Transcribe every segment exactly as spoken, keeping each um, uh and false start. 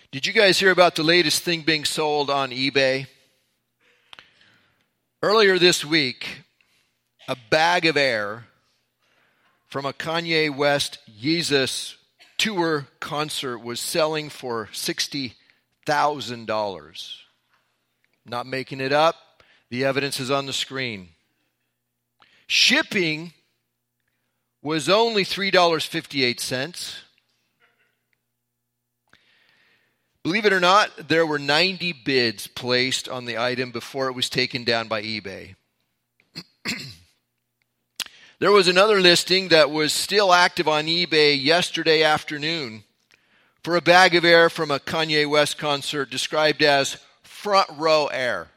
Did you guys hear about the latest thing being sold on eBay? Earlier this week, a bag of air from a Kanye West Yeezus tour concert was selling for sixty thousand dollars. Not making it up. The evidence is on the screen. Shipping was only three dollars and fifty-eight cents. Believe it or not, there were ninety bids placed on the item before it was taken down by eBay. There was another listing that was still active on eBay yesterday afternoon for a bag of air from a Kanye West concert described as front row air.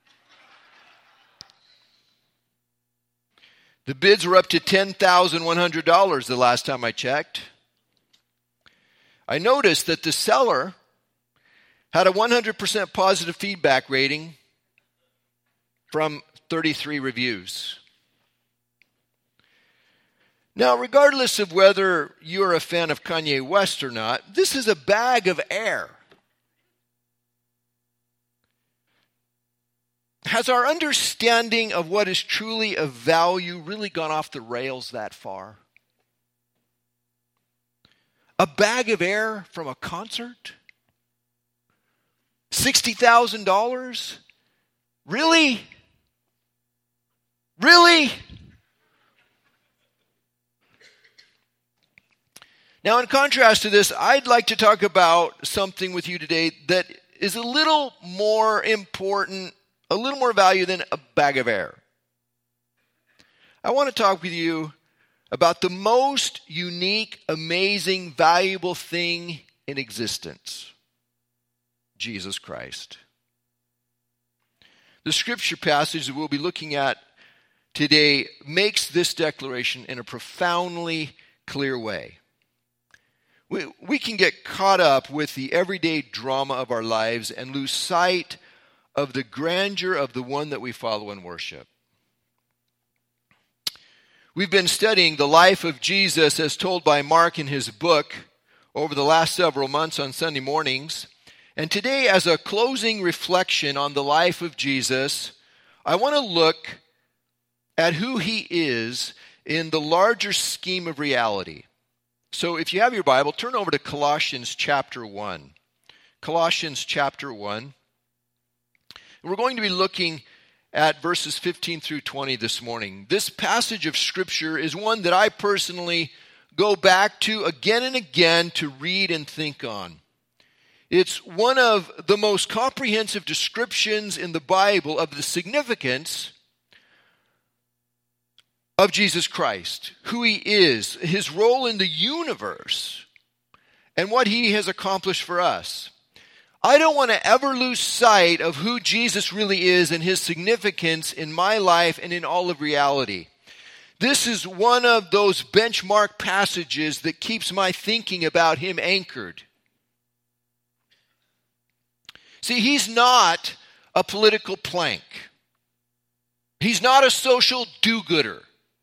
The bids were up to ten thousand one hundred dollars the last time I checked. I noticed that the seller had a one hundred percent positive feedback rating from thirty-three reviews. Now, regardless of whether you're a fan of Kanye West or not, this is a bag of air. Has our understanding of what is truly of value really gone off the rails that far? A bag of air from a concert? sixty thousand dollars? Really? Really? Now, in contrast to this, I'd like to talk about something with you today that is a little more important, a little more value than a bag of air. I want to talk with you about the most unique, amazing, valuable thing in existence. Jesus Christ. The scripture passage that we'll be looking at today makes this declaration in a profoundly clear way. We, we can get caught up with the everyday drama of our lives and lose sight of the grandeur of the one that we follow and worship. We've been studying the life of Jesus as told by Mark in his book over the last several months on Sunday mornings. And today, as a closing reflection on the life of Jesus, I want to look at who he is in the larger scheme of reality. So if you have your Bible, turn over to Colossians chapter one. Colossians chapter one. We're going to be looking at verses fifteen through twenty this morning. This passage of Scripture is one that I personally go back to again and again to read and think on. It's one of the most comprehensive descriptions in the Bible of the significance of Jesus Christ, who he is, his role in the universe, and what he has accomplished for us. I don't want to ever lose sight of who Jesus really is and his significance in my life and in all of reality. This is one of those benchmark passages that keeps my thinking about him anchored. See, he's not a political plank. He's not a social do-gooder.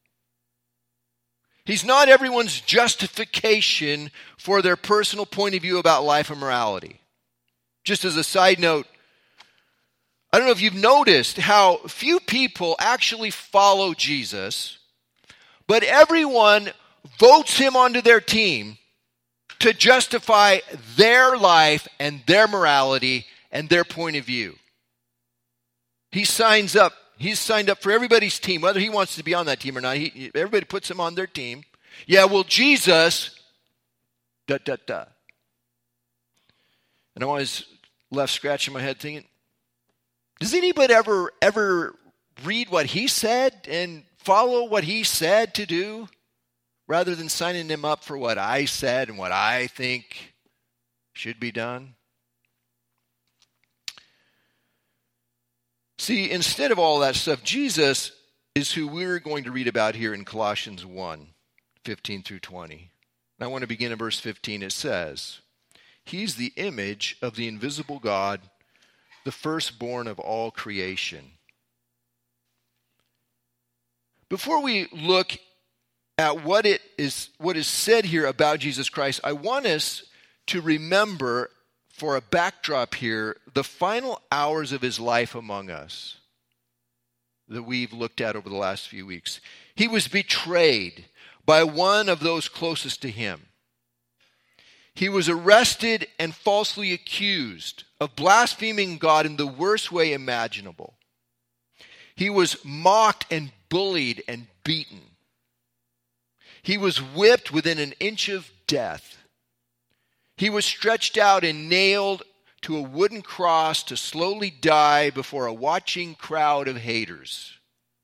He's not everyone's justification for their personal point of view about life and morality. Just as a side note, I don't know if you've noticed how few people actually follow Jesus, but everyone votes him onto their team to justify their life and their morality and their point of view. He signs up. He's signed up for everybody's team, whether he wants to be on that team or not. He, everybody puts him on their team. Yeah, well, Jesus, da, da, da. And I was left scratching my head thinking, does anybody ever, ever read what he said and follow what he said to do rather than signing him up for what I said and what I think should be done? See, instead of all that stuff, Jesus is who we're going to read about here in Colossians one, fifteen through twenty. And I want to begin in verse fifteen. It says, he's the image of the invisible God, the firstborn of all creation. Before we look at what it is, what is said here about Jesus Christ, I want us to remember for a backdrop here, the final hours of his life among us that we've looked at over the last few weeks. He was betrayed by one of those closest to him. He was arrested and falsely accused of blaspheming God in the worst way imaginable. He was mocked and bullied and beaten. He was whipped within an inch of death. He was stretched out and nailed to a wooden cross to slowly die before a watching crowd of haters.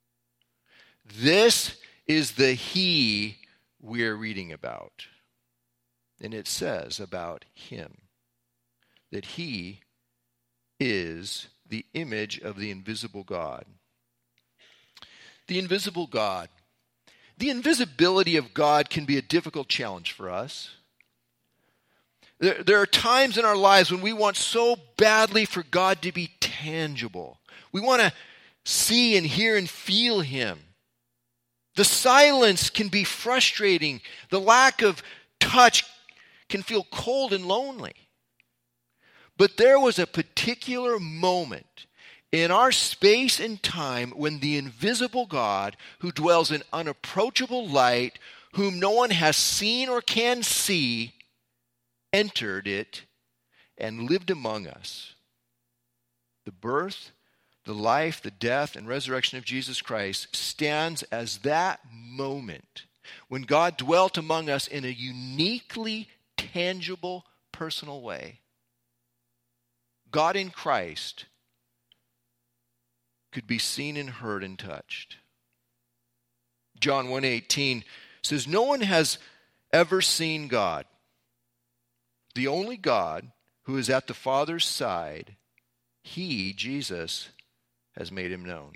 This is the he we're reading about. And it says about him that he is the image of the invisible God. The invisible God. The invisibility of God can be a difficult challenge for us. There, there are times in our lives when we want so badly for God to be tangible. We want to see and hear and feel him. The silence can be frustrating. The lack of touch can feel cold and lonely. But there was a particular moment in our space and time when the invisible God, who dwells in unapproachable light, whom no one has seen or can see, entered it and lived among us. The birth, the life, the death, and resurrection of Jesus Christ stands as that moment when God dwelt among us in a uniquely tangible, personal way. God in Christ could be seen and heard and touched. John one eighteen says, "No one has ever seen God. The only God who is at the Father's side, he, Jesus, has made him known."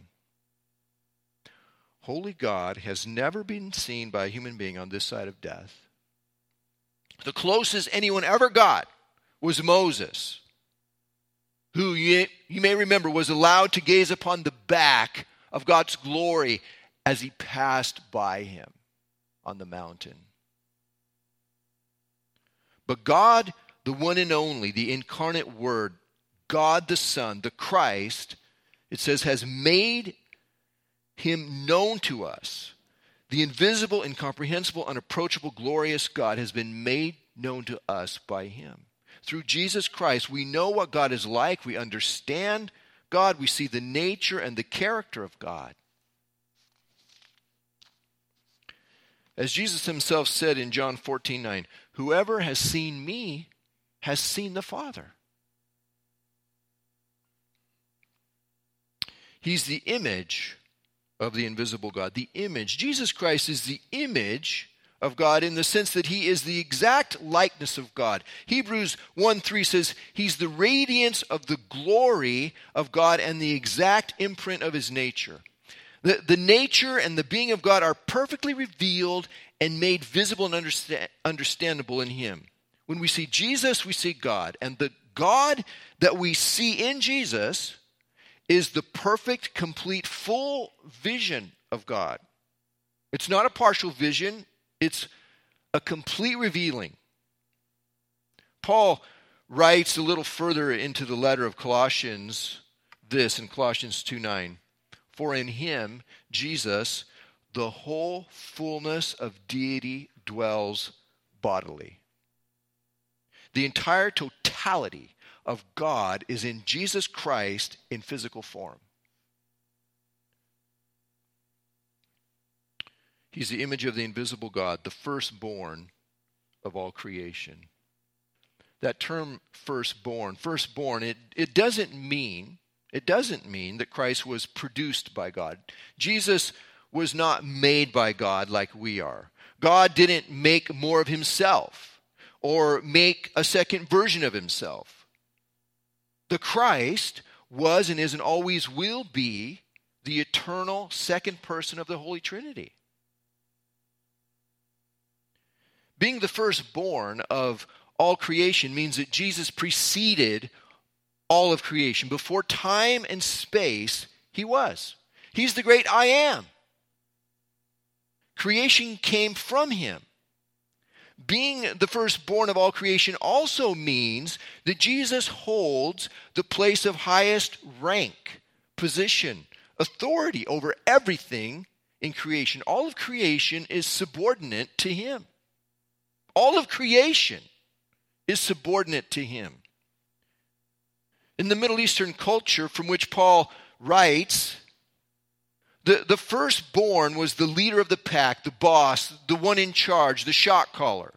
Holy God has never been seen by a human being on this side of death. The closest anyone ever got was Moses, who you, you may remember was allowed to gaze upon the back of God's glory as he passed by him on the mountain. But God, the one and only, the incarnate Word, God the Son, the Christ, it says, has made him known to us. The invisible, incomprehensible, unapproachable, glorious God has been made known to us by him. Through Jesus Christ, we know what God is like. We understand God. We see the nature and the character of God. As Jesus himself said in John fourteen nine, "Whoever has seen me has seen the Father." He's the image of the invisible God. The image. Jesus Christ is the image of God in the sense that he is the exact likeness of God. Hebrews one three says he's the radiance of the glory of God and the exact imprint of his nature. The, the nature and the being of God are perfectly revealed and made visible and understand, understandable in him. When we see Jesus, we see God. And the God that we see in Jesus is the perfect, complete, full vision of God. It's not a partial vision. It's a complete revealing. Paul writes a little further into the letter of Colossians this in Colossians two nine. "For in him, Jesus, the whole fullness of deity dwells bodily." The entire totality of God is in Jesus Christ in physical form. He's the image of the invisible God, the firstborn of all creation. That term firstborn, firstborn, it, it doesn't mean, it doesn't mean that Christ was produced by God. Jesus was not made by God like we are. God didn't make more of himself or make a second version of himself. The Christ was and is and always will be the eternal second person of the Holy Trinity. Being the firstborn of all creation means that Jesus preceded all of creation. Before time and space, he was. He's the great I am. Creation came from him. being the firstborn of all creation also means that Jesus holds the place of highest rank, position, authority over everything in creation. All of creation is subordinate to him. All of creation is subordinate to him. In the Middle Eastern culture from which Paul writes, the, the firstborn was the leader of the pack, the boss, the one in charge, the shot caller.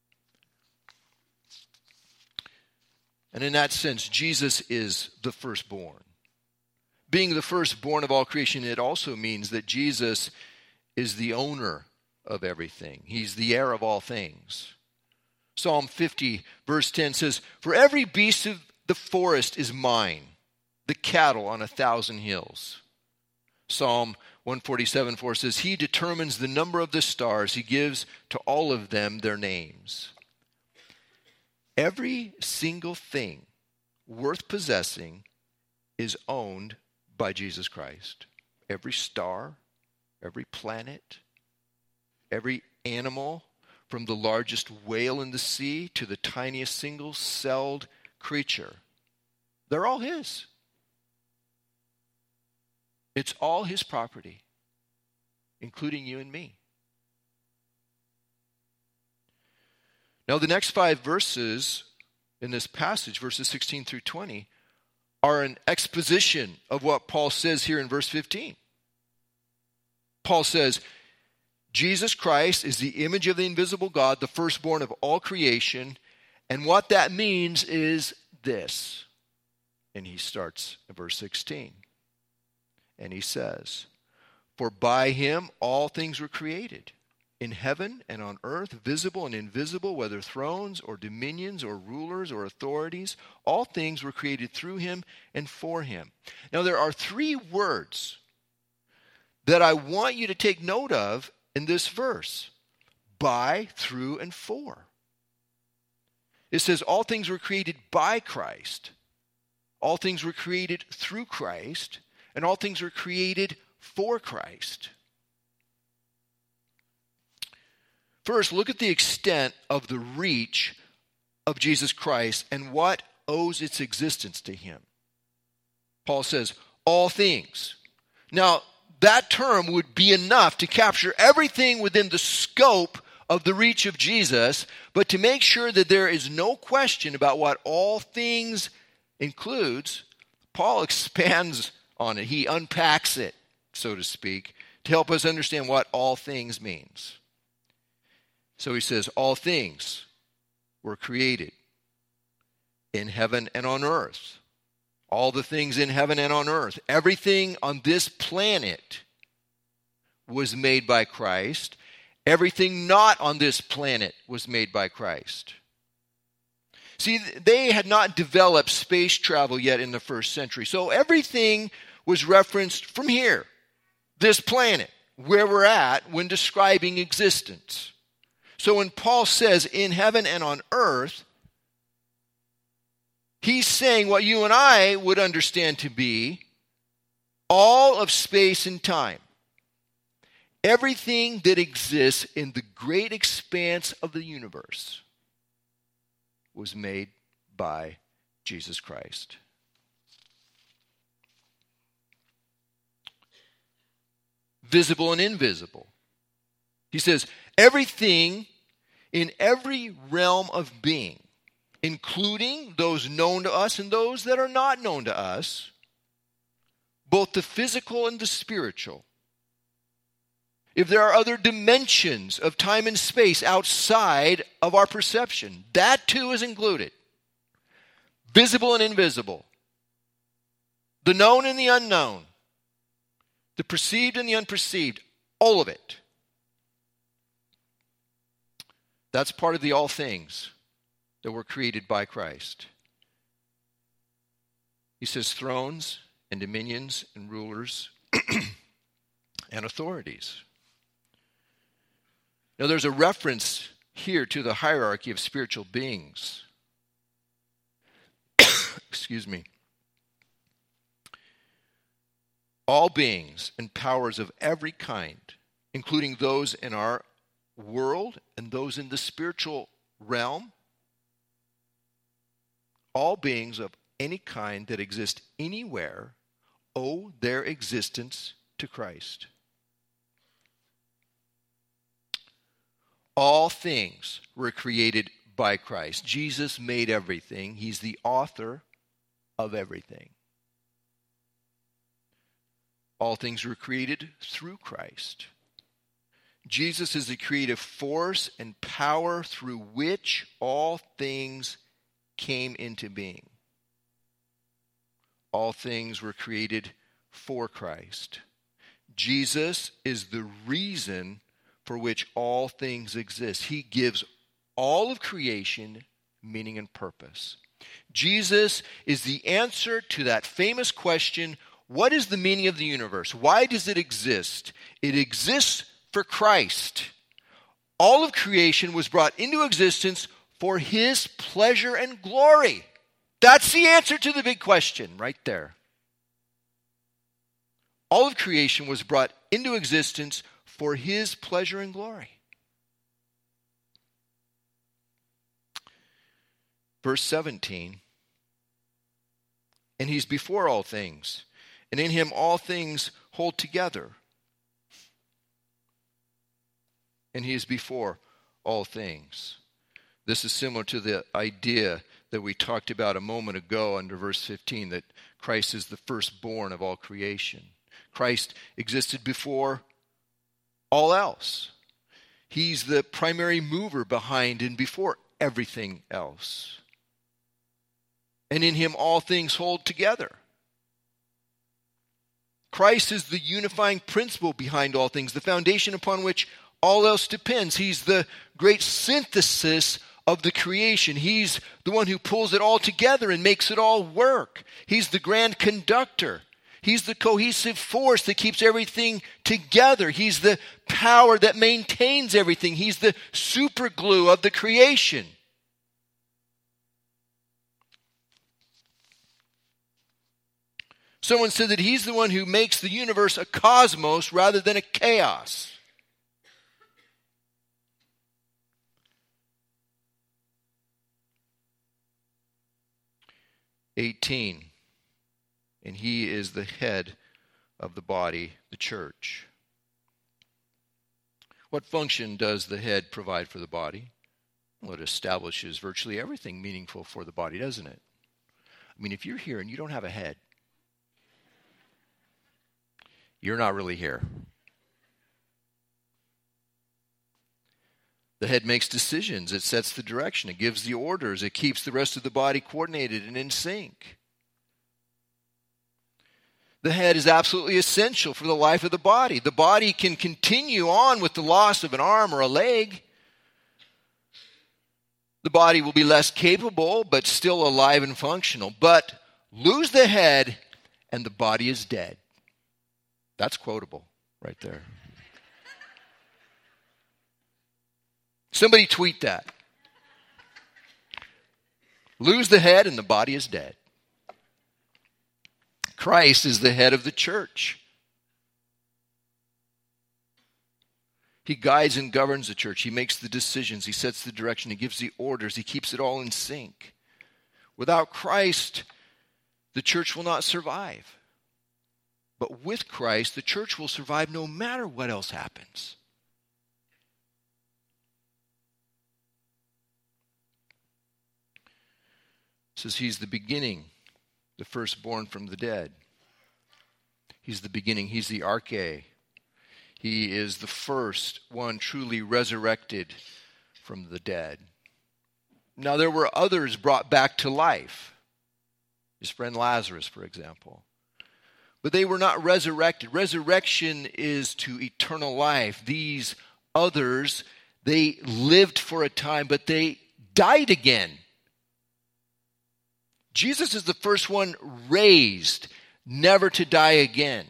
And in that sense, Jesus is the firstborn. Being the firstborn of all creation, it also means that Jesus is the owner of everything. He's the heir of all things. Psalm fifty, verse ten says, "For every beast of the forest is mine, the cattle on a thousand hills." Psalm one forty-seven, four says, "He determines the number of the stars. He gives to all of them their names." Every single thing worth possessing is owned by Jesus Christ. Every star, every planet, every animal, from the largest whale in the sea to the tiniest single-celled creature, they're all his. It's all his property, including you and me. Now, the next five verses in this passage, verses sixteen through twenty, are an exposition of what Paul says here in verse fifteen. Paul says, Jesus Christ is the image of the invisible God, the firstborn of all creation, and what that means is this. And he starts at verse sixteen. And he says, "For by him all things were created, in heaven and on earth, visible and invisible, whether thrones or dominions or rulers or authorities, all things were created through him and for him." Now there are three words that I want you to take note of in this verse: by, through, and for. It says all things were created by Christ, all things were created through Christ, and all things were created for Christ. First, look at the extent of the reach of Jesus Christ and what owes its existence to him. Paul says, all things. Now, that term would be enough to capture everything within the scope of the reach of Jesus, but to make sure that there is no question about what all things includes, Paul expands on it. He unpacks it, so to speak, to help us understand what all things means. So he says, all things were created in heaven and on earth. All the things in heaven and on earth. Everything on this planet was made by Christ. Everything not on this planet was made by Christ. See, they had not developed space travel yet in the first century. So everything was referenced from here, this planet, where we're at when describing existence. So when Paul says in heaven and on earth, he's saying what you and I would understand to be all of space and time. Everything that exists in the great expanse of the universe was made by Jesus Christ. Visible and invisible. He says, everything in every realm of being, including those known to us and those that are not known to us, both the physical and the spiritual. If there are other dimensions of time and space outside of our perception, that too is included. Visible and invisible. The known and the unknown. The perceived and the unperceived. All of it. That's part of the all things that were created by Christ. He says thrones and dominions and rulers and authorities. Now there's a reference here to the hierarchy of spiritual beings. Excuse me. All beings and powers of every kind, including those in our world and those in the spiritual realm, all beings of any kind that exist anywhere owe their existence to Christ. All things were created by Christ. Jesus made everything. He's the author of everything. All things were created through Christ. Jesus is the creative force and power through which all things came into being. All things were created for Christ. Jesus is the reason for which all things exist. He gives all of creation meaning and purpose. Jesus is the answer to that famous question, what is the meaning of the universe? Why does it exist? It exists for Christ. All of creation was brought into existence for his pleasure and glory. That's the answer to the big question right there. All of creation was brought into existence for his pleasure and glory. Verse seventeen, and he's before all things, and in him all things hold together. And he is before all things. This is similar to the idea that we talked about a moment ago under verse fifteen, that Christ is the firstborn of all creation. Christ existed before all else. He's the primary mover behind and before everything else. And in him all things hold together. Christ is the unifying principle behind all things, the foundation upon which all else depends. He's the great synthesis of the creation. He's the one who pulls it all together and makes it all work. He's the grand conductor. He's the cohesive force that keeps everything together. He's the power that maintains everything. He's the super glue of the creation. Someone said that he's the one who makes the universe a cosmos rather than a chaos. eighteen. And he is the head of the body, the church. What function does the head provide for the body? Well, it establishes virtually everything meaningful for the body, doesn't it? I mean, if you're here and you don't have a head, you're not really here. The head makes decisions. It sets the direction. It gives the orders. It keeps the rest of the body coordinated and in sync. The head is absolutely essential for the life of the body. The body can continue on with the loss of an arm or a leg. The body will be less capable, but still alive and functional. But lose the head, and the body is dead. That's quotable right there. Somebody tweet that. Lose the head, and the body is dead. Christ is the head of the church. He guides and governs the church. He makes the decisions. He sets the direction. He gives the orders. He keeps it all in sync. Without Christ, the church will not survive. But with Christ, the church will survive no matter what else happens. It says he's the beginning, the firstborn from the dead. He's the beginning. He's the arche. He is the first one truly resurrected from the dead. Now, there were others brought back to life. His friend Lazarus, for example. But they were not resurrected. Resurrection is to eternal life. These others, they lived for a time, but they died again. Jesus is the first one raised, never to die again.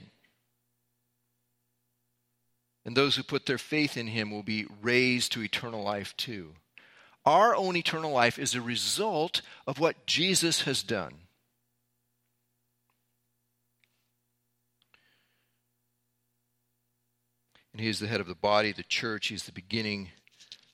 And those who put their faith in him will be raised to eternal life too. Our own eternal life is a result of what Jesus has done. And he is the head of the body, the church. He's the beginning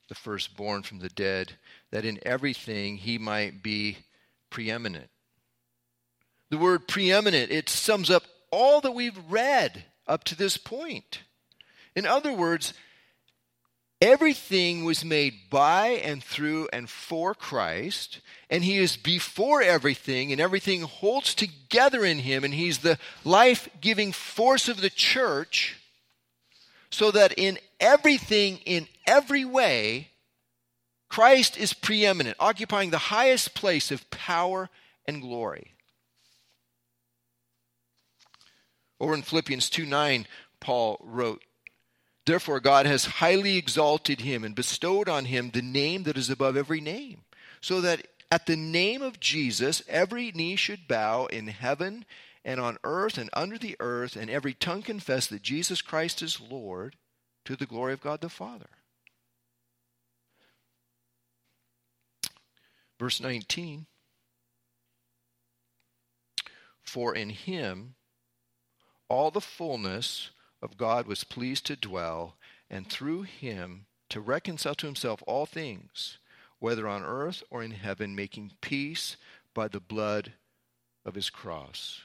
the firstborn from the dead, that in everything he might be preeminent. The word preeminent, it sums up all that we've read up to this point. In other words, everything was made by and through and for Christ, and he is before everything, and everything holds together in him, and he's the life-giving force of the church, so that in everything, in every way, Christ is preeminent, occupying the highest place of power and glory. Over in Philippians two nine, Paul wrote, "Therefore God has highly exalted him and bestowed on him the name that is above every name, so that at the name of Jesus every knee should bow in heaven and on earth and under the earth, and every tongue confess that Jesus Christ is Lord, to the glory of God the Father." Verse nineteen, "For in him all the fullness of God was pleased to dwell, and through him to reconcile to himself all things, whether on earth or in heaven, making peace by the blood of his cross."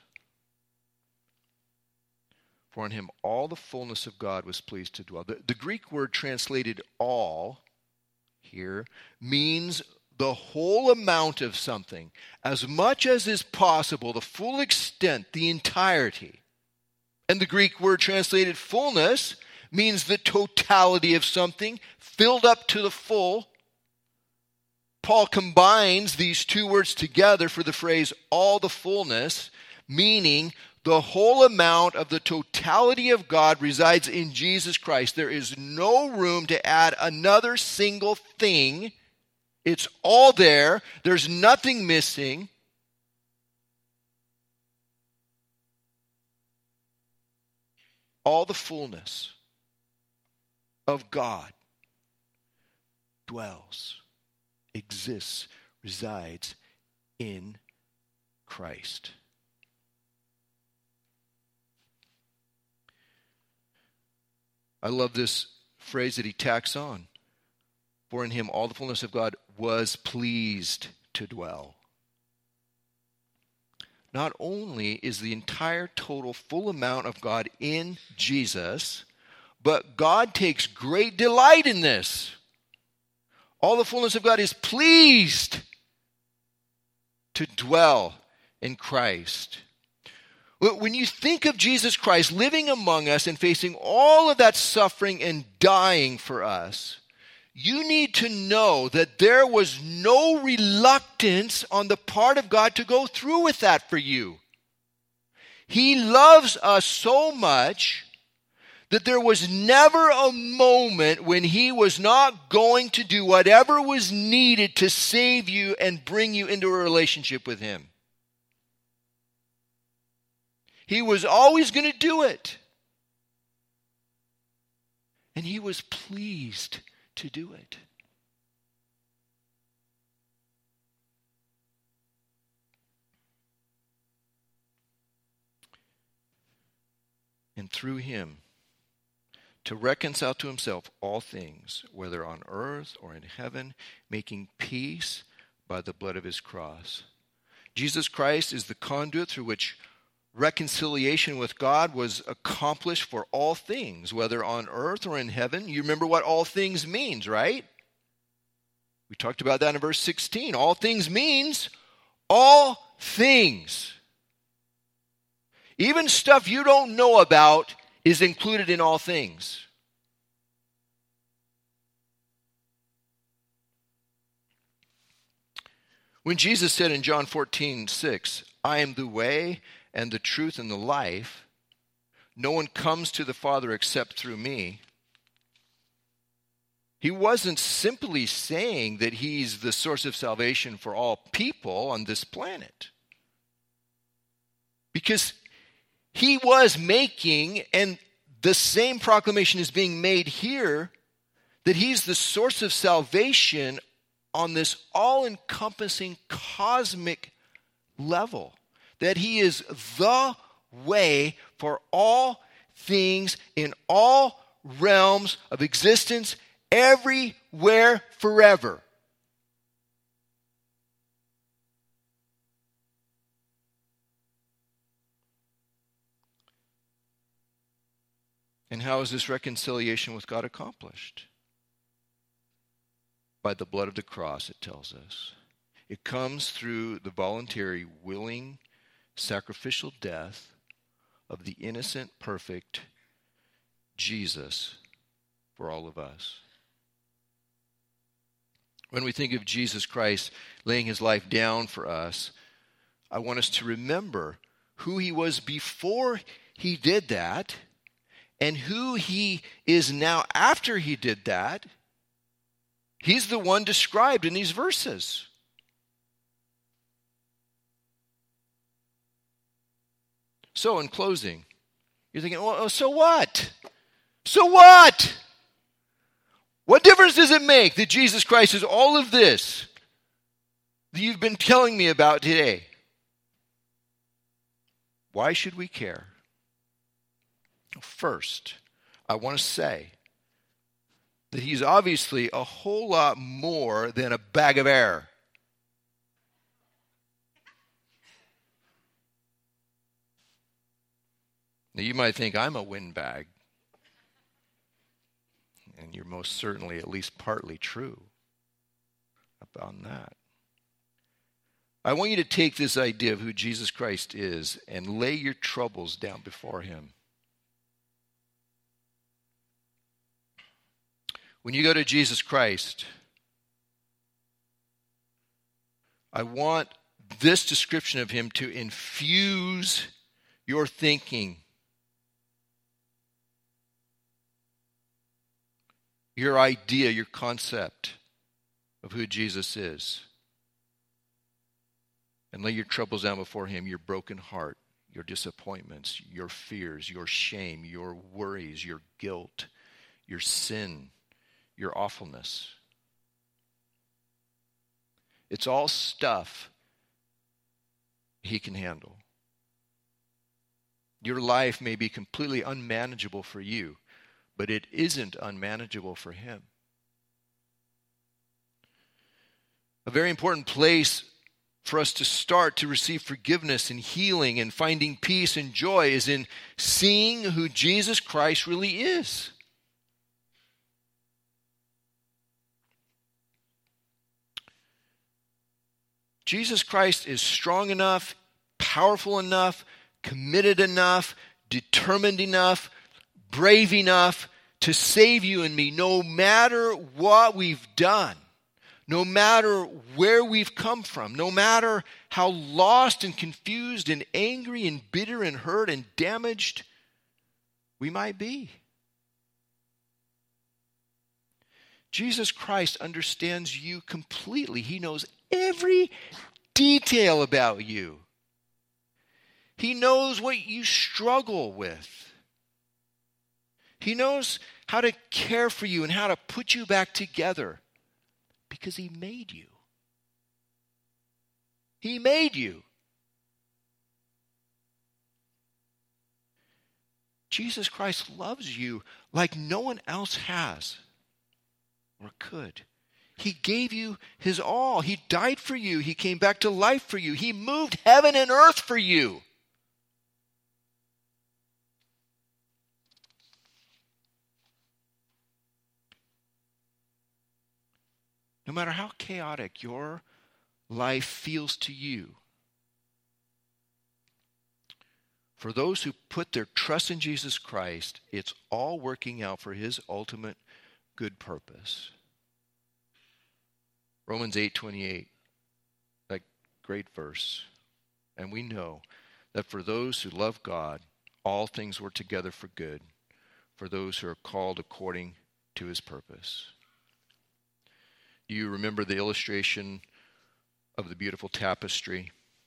For in him all the fullness of God was pleased to dwell. The, the Greek word translated all here means the whole amount of something, as much as is possible, the full extent, the entirety. And the Greek word translated fullness means the totality of something, filled up to the full. Paul combines these two words together for the phrase all the fullness, meaning the whole amount of the totality of God resides in Jesus Christ. There is no room to add another single thing. It's all there. There's nothing missing. All the fullness of God dwells, exists, resides in Christ. I love this phrase that he tacks on. For in him all the fullness of God was pleased to dwell. Not only is the entire total full amount of God in Jesus, but God takes great delight in this. All the fullness of God is pleased to dwell in Christ. When you think of Jesus Christ living among us and facing all of that suffering and dying for us, you need to know that there was no reluctance on the part of God to go through with that for you. He loves us so much that there was never a moment when he was not going to do whatever was needed to save you and bring you into a relationship with him. He was always going to do it. And he was pleased to do it. And through him, to reconcile to himself all things, whether on earth or in heaven, making peace by the blood of his cross. Jesus Christ is the conduit through which reconciliation with God was accomplished for all things, whether on earth or in heaven. You remember what all things means, right? We talked about that in verse sixteen. All things means all things. Even stuff you don't know about is included in all things. When Jesus said in John fourteen six, "I am the way and the truth and the life, no one comes to the Father except through me," he wasn't simply saying that he's the source of salvation for all people on this planet. Because he was making, and the same proclamation is being made here, that he's the source of salvation on this all-encompassing cosmic level. That he is the way for all things in all realms of existence everywhere, forever. And how is this reconciliation with God accomplished? By the blood of the cross, it tells us. It comes through the voluntary, willing, sacrificial death of the innocent, perfect Jesus for all of us. When we think of Jesus Christ laying his life down for us, I want us to remember who he was before he did that and who he is now after he did that. He's the one described in these verses. So in closing, you're thinking, well, so what? So what? What difference does it make that Jesus Christ is all of this that you've been telling me about today? Why should we care? First, I want to say that he's obviously a whole lot more than a bag of air. Now, you might think I'm a windbag. And you're most certainly at least partly true about that. I want you to take this idea of who Jesus Christ is and lay your troubles down before him. When you go to Jesus Christ, I want this description of him to infuse your thinking, your idea, your concept of who Jesus is. And lay your troubles down before him, your broken heart, your disappointments, your fears, your shame, your worries, your guilt, your sin, your awfulness. It's all stuff he can handle. Your life may be completely unmanageable for you, but it isn't unmanageable for him. A very important place for us to start to receive forgiveness and healing and finding peace and joy is in seeing who Jesus Christ really is. Jesus Christ is strong enough, powerful enough, committed enough, determined enough, brave enough to save you and me no matter what we've done. No matter where we've come from, no matter how lost and confused and angry and bitter and hurt and damaged we might be. Jesus Christ understands you completely. He knows every detail about you. He knows what you struggle with. He knows how to care for you and how to put you back together. Because he made you. He made you. Jesus Christ loves you like no one else has or could. He gave you his all. He died for you. He came back to life for you. He moved heaven and earth for you. No matter how chaotic your life feels to you, for those who put their trust in Jesus Christ, it's all working out for his ultimate good purpose. Romans eight twenty-eight, that great verse. And we know that for those who love God, all things work together for good, for those who are called according to his purpose. You remember the illustration of the beautiful tapestry?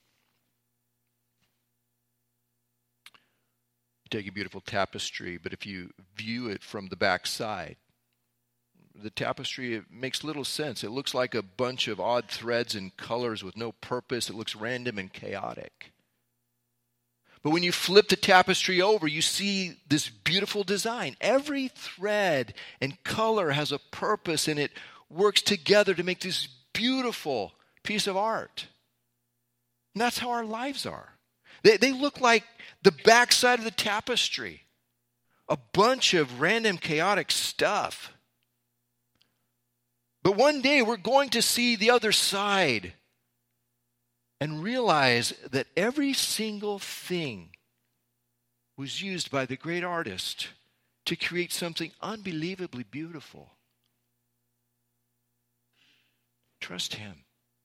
You take a beautiful tapestry, but if you view it from the back side, the tapestry, it makes little sense. It looks like a bunch of odd threads and colors with no purpose. It looks random and chaotic. But when you flip the tapestry over, you see this beautiful design. Every thread and color has a purpose, and it works together to make this beautiful piece of art. And that's how our lives are. They, they look like the backside of the tapestry. A bunch of random chaotic stuff. But one day we're going to see the other side and realize that every single thing was used by the great artist to create something unbelievably beautiful. Trust him.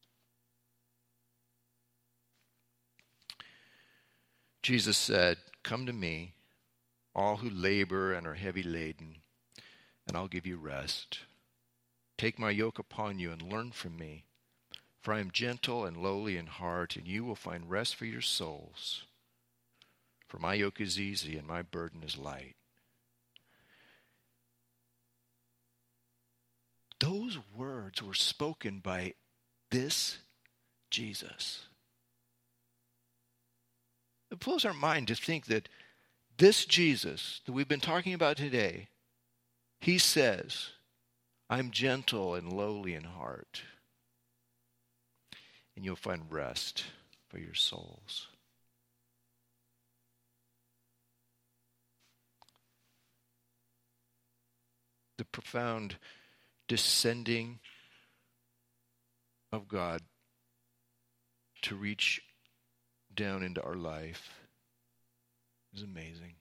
Jesus said, "Come to me, all who labor and are heavy laden, and I'll give you rest. Take my yoke upon you and learn from me, for I am gentle and lowly in heart, and you will find rest for your souls. For my yoke is easy and my burden is light." Those words were spoken by this Jesus. It blows our mind to think that this Jesus that we've been talking about today, he says, "I'm gentle and lowly in heart, and you'll find rest for your souls." The profound descending of God to reach down into our life is amazing.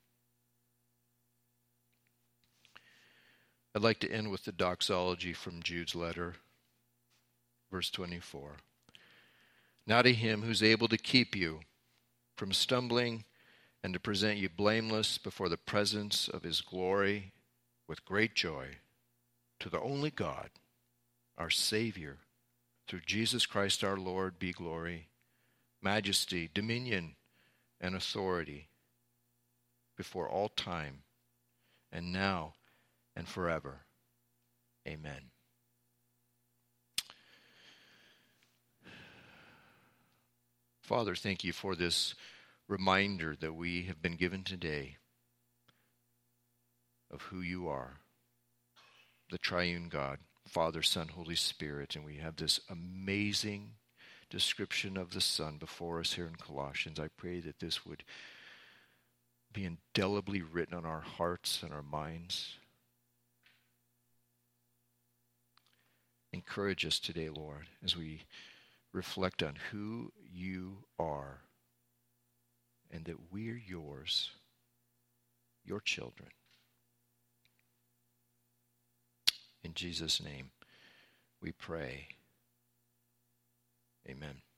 I'd like to end with the doxology from Jude's letter, verse twenty-four. "Now to him who's able to keep you from stumbling and to present you blameless before the presence of his glory with great joy, to the only God, our Savior, through Jesus Christ our Lord, be glory, majesty, dominion, and authority before all time, and now and forever. Amen." Father, thank you for this reminder that we have been given today of who you are, the triune God, Father, Son, Holy Spirit, and we have this amazing description of the Son before us here in Colossians. I pray that this would be indelibly written on our hearts and our minds. Encourage us today, Lord, as we reflect on who you are and that we're yours, your children. In Jesus' name we pray. Amen.